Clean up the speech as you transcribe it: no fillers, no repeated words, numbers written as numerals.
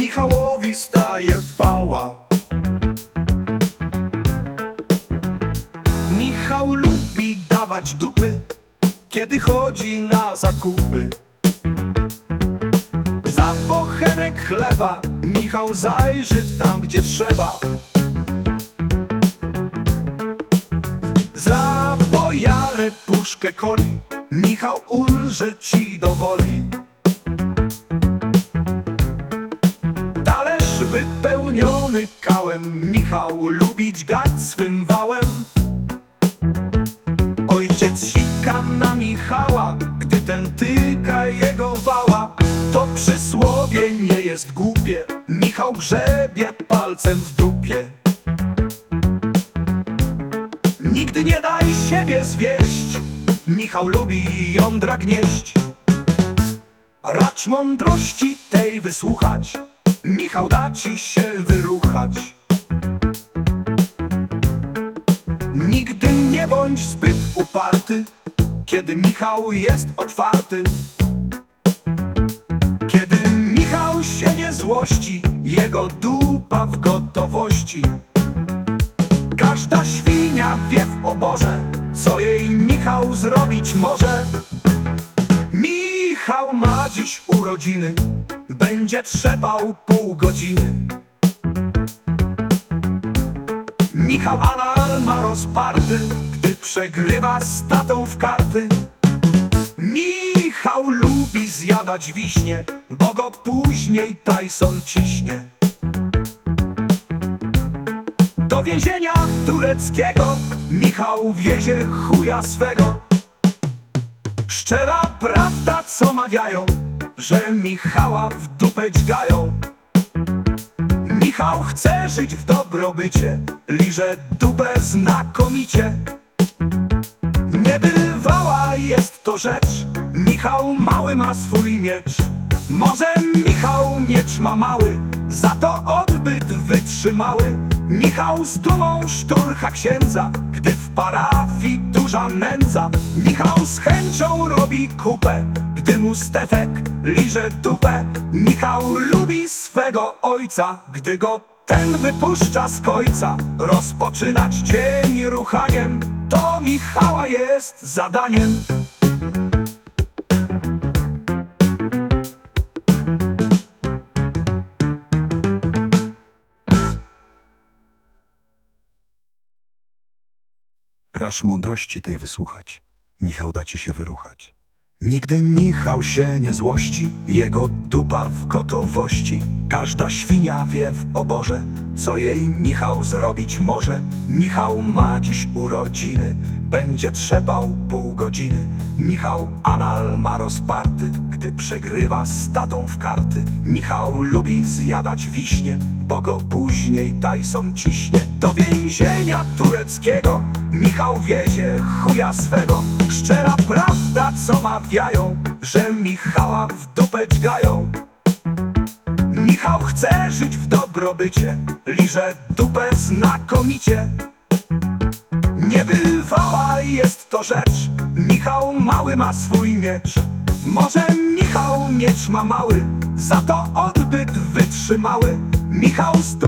Michałowi staje chwała. Michał lubi dawać dupy, kiedy chodzi na zakupy. Za bochenek chleba Michał zajrzy tam, gdzie trzeba. Za bojarę puszkę coli Michał ulży ci do woli. Talerz wypełniony kałem Michał lubi dźgać swym wałem. Ojciec sika na Michała, gdy ten tyka jego wała. To przysłowie nie jest głupie, Michał grzebie palcem w dupie. Nigdy nie daj siebie zwieść, Michał lubi jądra gnieść. Racz mądrości tej wysłuchać, Michał da ci się wyruchać. Nigdy nie bądź zbyt uparty, kiedy Michał jest otwarty. Kiedy Michał się nie złości, jego dupa w gotowości. Każda świnia wie w oborze, co jej Michał zrobić może. Michał ma dziś urodziny, będzie trzepał pół godziny. Michał anal ma rozparty, gdy przegrywa z tatą w karty. Michał lubi zjadać wiśnie, bo go później Tyson ciśnie. Do więzienia tureckiego Michał wiezie chuja swego. Szczera prawda, co mawiają, że Michała w dupę dźgają. Michał chce żyć w dobrobycie, liże dupę znakomicie. Niebywała jest to rzecz, Michał mały ma swój miecz. Może Michał miecz ma mały, za to odbyt wytrzymały. Michał z dumą szturcha księdza, gdy w parafii duża nędza. Michał z chęcią robi kupę, gdy mu Stefek liże dupę. Michał lubi swego ojca, gdy go ten wypuszcza z kojca. Rozpoczynać dzień ruchaniem, to Michała jest zadaniem. Racz mądrości tej wysłuchać, Michał da ci się wyruchać. Nigdy Michał się nie złości, jego dupa w gotowości. Każda świnia wie w oborze, co jej Michał zrobić może. Michał ma dziś urodziny, będzie trzepał pół godziny. Michał anal ma rozparty, gdy przegrywa z tatą w karty. Michał lubi zjadać wiśnie, bo go później Tyson ciśnie. Do więzienia tureckiego Michał wiezie chuja swego. Szczera prawda, co mawiają, że Michała w dupę dźgają. Michał chce żyć w dobrobycie, liże dupę znakomicie. Niebywała jest to rzecz, Michał mały ma swój miecz. Może Michał miecz ma mały, za to odbyt wytrzymały. Michał z